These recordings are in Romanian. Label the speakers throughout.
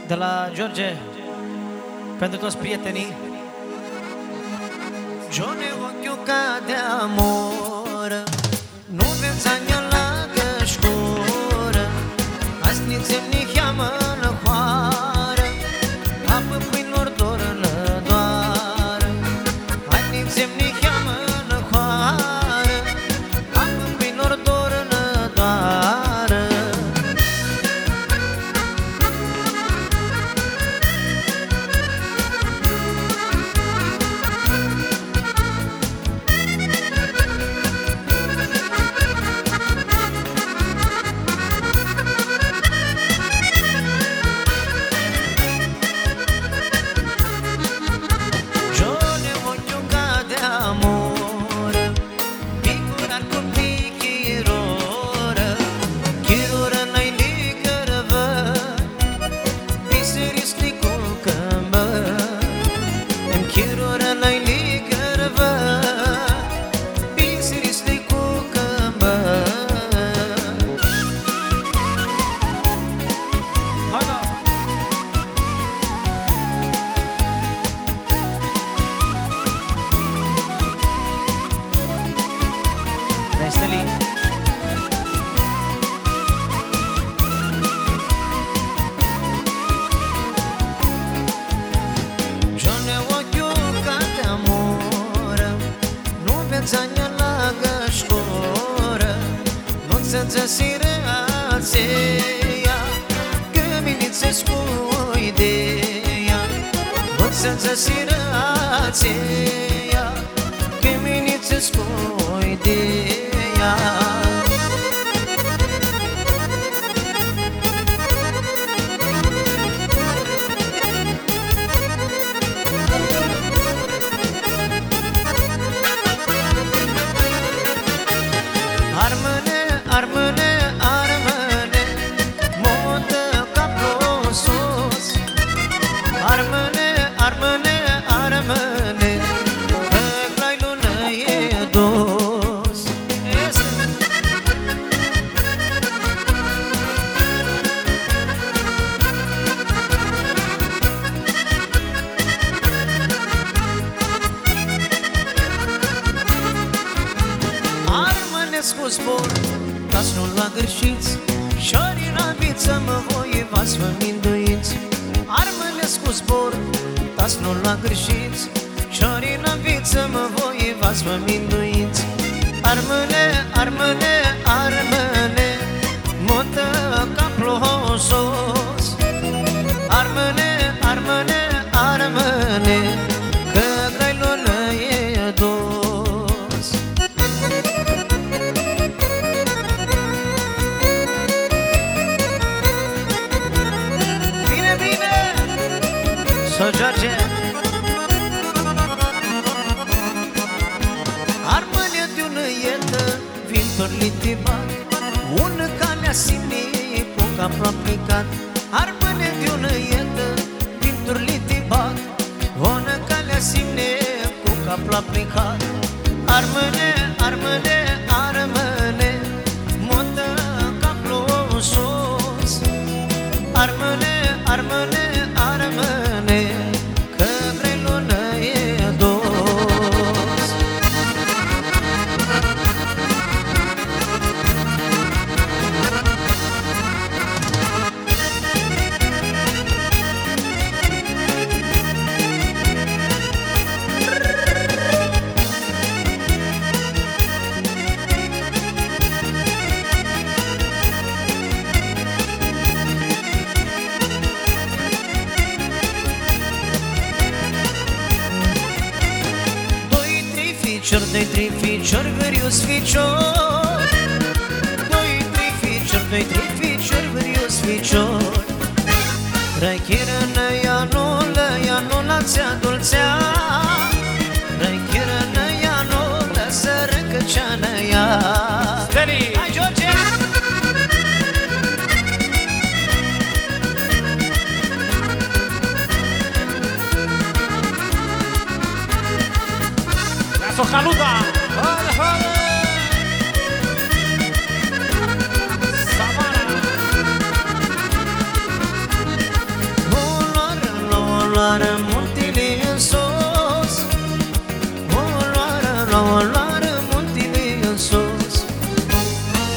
Speaker 1: De la George, pentru toți prietenii. Joane, ochiul ca de amor, nu veți ania la gășcură, azi nițem ni cheamă lăhoară, apă pâinilor doră lădoară, azi nițem ni cheamă lăhoară, apă pâinilor doră lădoară.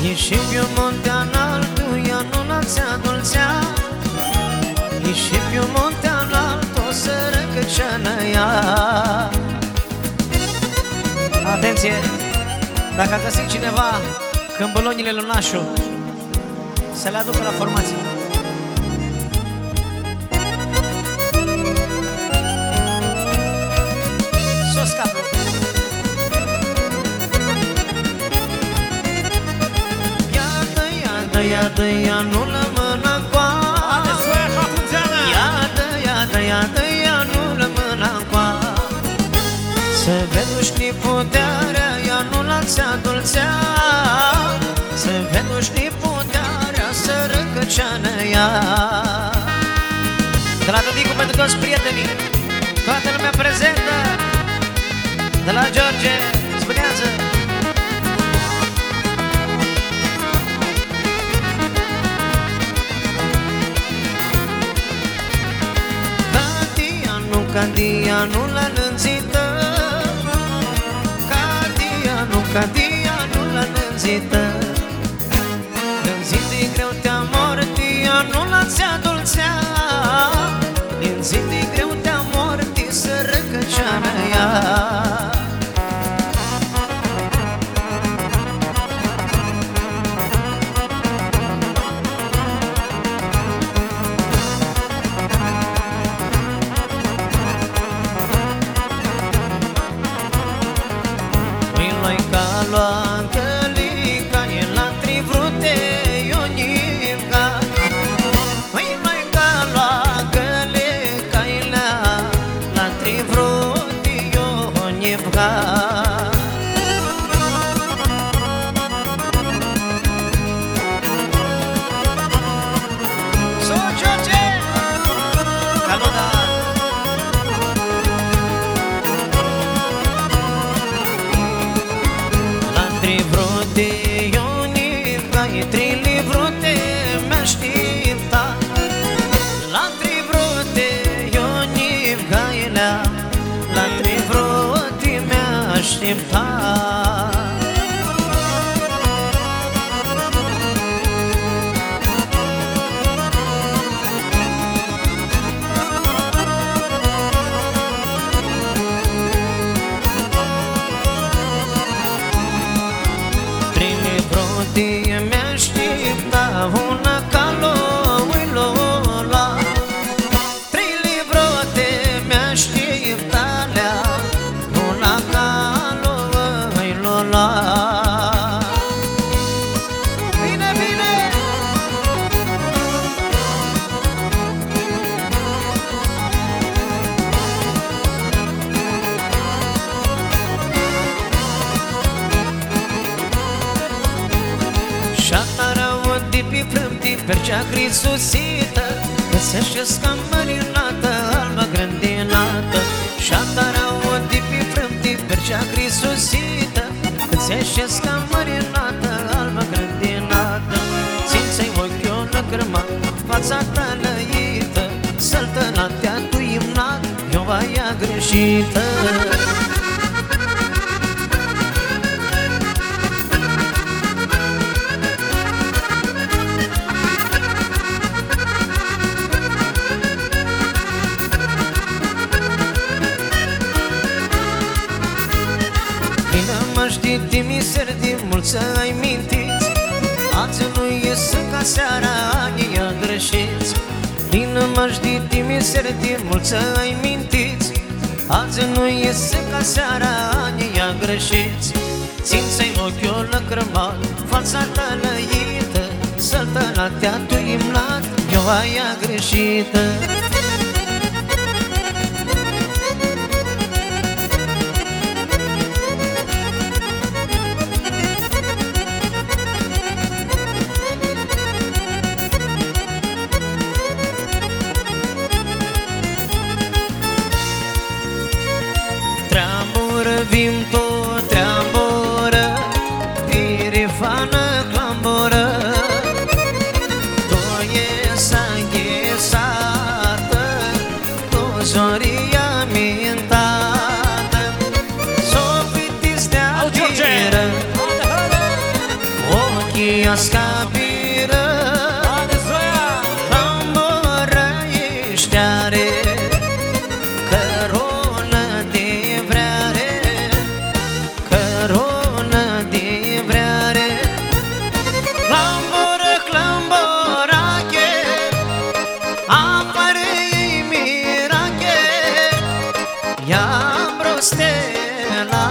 Speaker 1: Ieși pe un munte înaltul, ea nu l-ați adulțea. Ieși pe un munte înaltul, să răcăceană ea. Atenție! Dacă a găsit cineva câmbălonile lui Nașu, să le aducă la formație. S-o scapă! Iadă, ia nu lămâna coa. Iadă, nu lămâna coa. Să veduși puterea, ea nu l-ați adulțea. Să veduși puterea, să răcăceană ea. De la Tăticu pentru toți prietenii, toată lumea prezentă. De la George, spunează. Cadia nu la lânzită, Cadia nu la lânzită. Când zi de greu te-a morti, ea nu l-ați adulțea. Din zi de greu te-a morti, să răcăceană ea.
Speaker 2: Percea grizusită, găsește-ți ca mărinată, albă grândinată. Șatara o dipi frâmti, percea grizusită, găsește-ți ca mărinată, albă grândinată. Țin-ți-ai ochiul lăcrămat, fața ta lăită, săltănatea tu imnat, eu aia greșită.
Speaker 1: Dimiseri din mulți să ai mintiți, azi nu ies ca seara, anii greșiți. Din măști dimiseri din mulți să ai mintiți, azi nu ies ca seara, anii greșiți. Țin-ți-ai ochiul lăcrămat, fața ta lăită, săltănatea tu imnat, eu aia greșită. Vim tot treamboră, irifană clamboră, to je sa Energia scabiră Lamboră ișteare Căronă de vreare Căronă de vreare Lamboră clamborache Apare-i mirache I-am rostela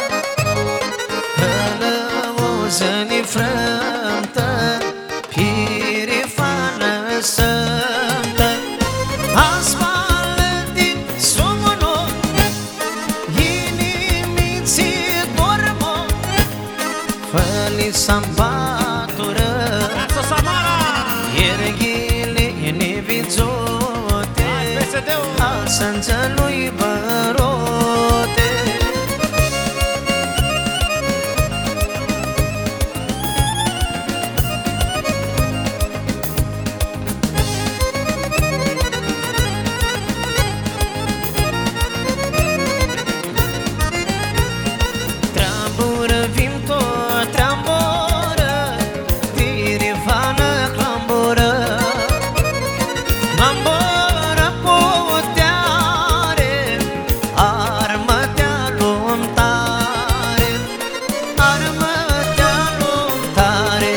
Speaker 1: Călăuză-ni frântă Pirifană săntă Asfalti somono Inimiți dormo Făli sambatură Ierghile nevizote Al sânțălui bărote Treambură vinto, treambură Tirivană clambură Clambură puteare Armă te-a luăm tare Armă te-a luăm tare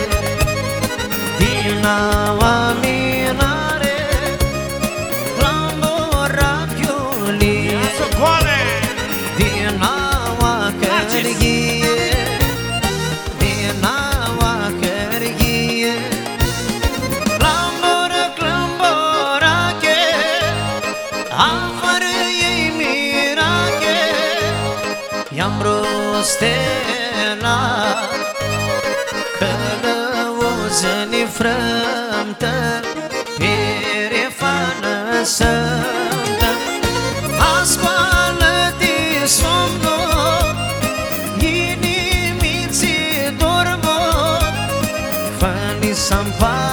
Speaker 1: Dinaua minare Clambura piulie Dinaua cărghie Dinaua cărghie Clambura clamborache Afară ei mirache I-am rostela Călăuză-ni frântă Pirifană săntă Ascoală-te somno Inimiți dormo Făni sampa